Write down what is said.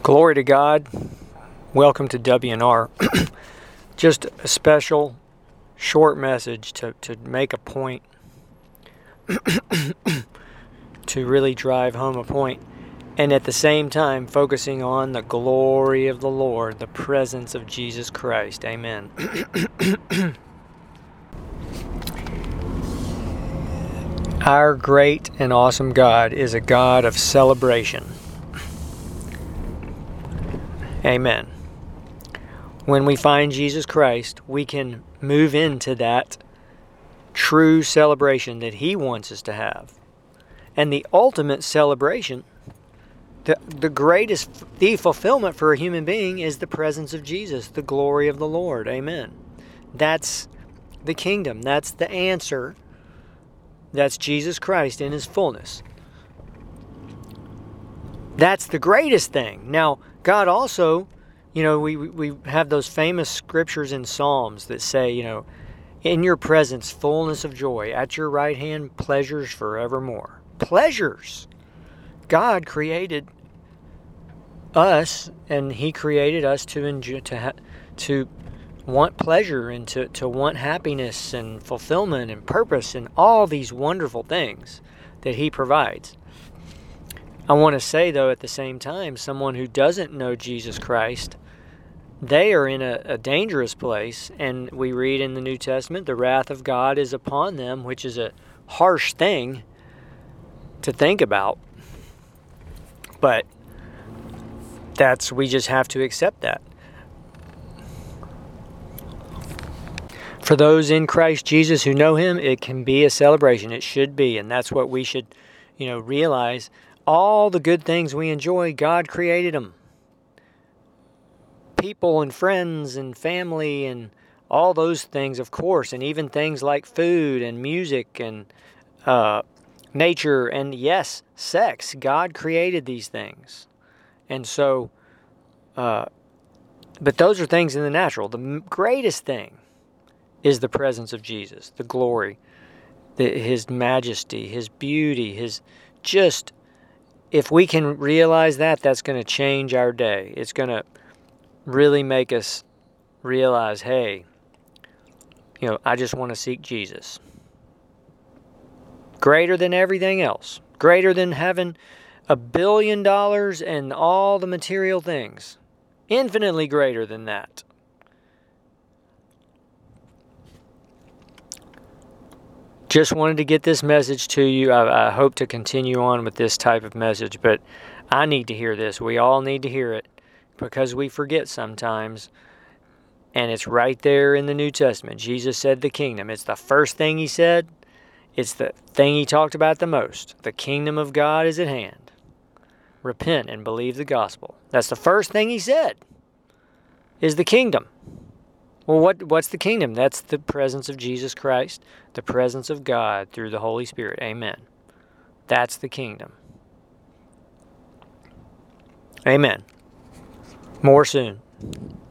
Glory to God. Welcome to WNR. Just a special short message to make a point, to really drive home a point, and at the same time focusing on the glory of the Lord, the presence of Jesus Christ. Amen. Our great and awesome God is a God of celebration. Amen. When we find Jesus Christ, we can move into that true celebration that He wants us to have. And the ultimate celebration, the fulfillment for a human being is the presence of Jesus, the glory of the Lord. Amen. That's the kingdom. That's the answer. That's Jesus Christ in His fullness. That's the greatest thing. Now, God also, we have those famous scriptures in Psalms that say, in your presence, fullness of joy. At your right hand, pleasures forevermore. Pleasures. God created us, and He created us to enjoy, to want pleasure and to want happiness and fulfillment and purpose and all these wonderful things that He provides. I want to say, though, at the same time, someone who doesn't know Jesus Christ, they are in a dangerous place. And we read in the New Testament, the wrath of God is upon them, which is a harsh thing to think about. But we just have to accept that. For those in Christ Jesus who know Him, it can be a celebration. It should be. And that's what we should, realize. All the good things we enjoy, God created them. People and friends and family and all those things, of course, and even things like food and music and nature and, yes, sex. God created these things. And so, but those are things in the natural. The greatest thing is the presence of Jesus, the glory, His majesty, His beauty, His just... If we can realize that, that's going to change our day. It's going to really make us realize, hey, I just want to seek Jesus. Greater than everything else. Greater than having $1 billion and all the material things. Infinitely greater than that. Just wanted to get this message to you. I hope to continue on with this type of message, but I need to hear this. We all need to hear it because we forget sometimes, and it's right there in the New Testament. Jesus said the kingdom. It's the first thing He said. It's the thing He talked about the most. The kingdom of God is at hand. Repent and believe the gospel. That's the first thing He said, is the kingdom. Well, what's the kingdom? That's the presence of Jesus Christ, the presence of God through the Holy Spirit. Amen. That's the kingdom. Amen. More soon.